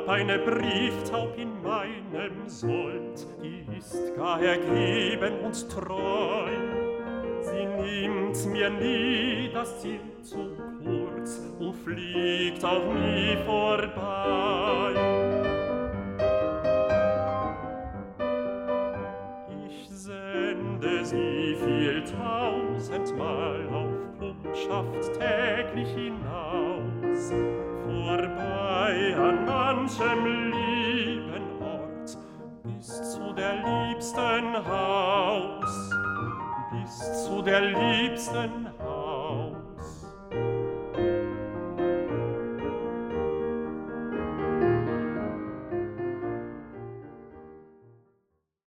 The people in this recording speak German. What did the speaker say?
eine Brieftaub in meinem Sold, die ist gar ergeben und treu. Sie nimmt mir nie das Ziel zu kurz und fliegt auch nie vorbei. Ich sende sie viel tausendmal auf Kundschaft täglich hinaus, vorbei an manchem lieben Ort, bis zu der liebsten Haus, bis zu der liebsten Haus.